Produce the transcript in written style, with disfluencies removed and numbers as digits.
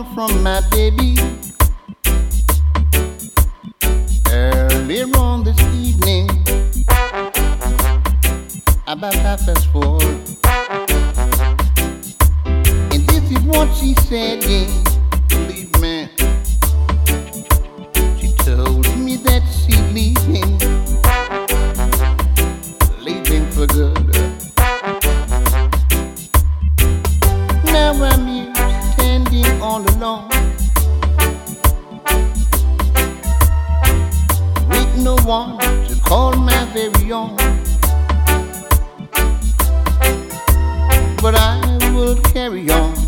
call from my baby earlier on this evening, about 4:30. And this is what she said, yeah, believe me. She told me that she's leaving for good. Now I'm here standing all alone, with no one to call my very own. But I will carry on.